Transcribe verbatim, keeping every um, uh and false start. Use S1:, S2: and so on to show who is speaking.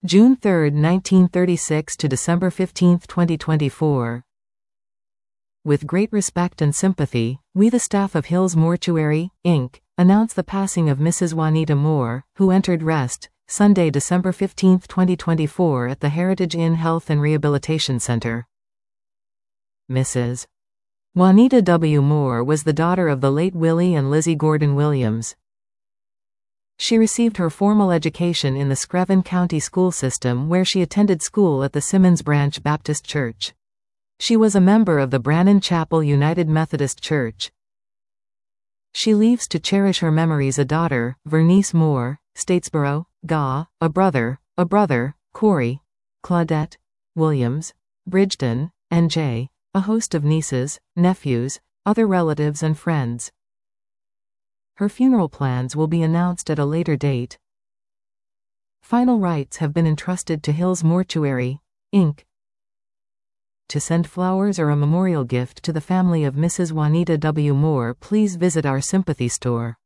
S1: June third, nineteen thirty-six to December fifteenth, twenty twenty-four. With great respect and sympathy, we the staff of Hills Mortuary, Incorporated, announce the passing of Missus Juanita Moore, who entered rest, Sunday, December fifteenth, twenty twenty-four at the Heritage Inn Health and Rehabilitation Center. Missus Juanita W. Moore was the daughter of the late Willie and Lizzie Gordon Williams. She received her formal education in the Screven County school system, where she attended school at the Simmons Branch Baptist Church. She was a member of the Brannan Chapel United Methodist Church. She leaves to cherish her memories a daughter, Vernice Moore, Statesboro, G A, a brother, a brother, Corey, Claudette, Williams, Bridgeton, N J, a host of nieces, nephews, other relatives and friends. Her funeral plans will be announced at a later date. Final rites have been entrusted to Hills Mortuary, Incorporated. To send flowers or a memorial gift to the family of Missus Juanita W. Moore, please visit our sympathy store.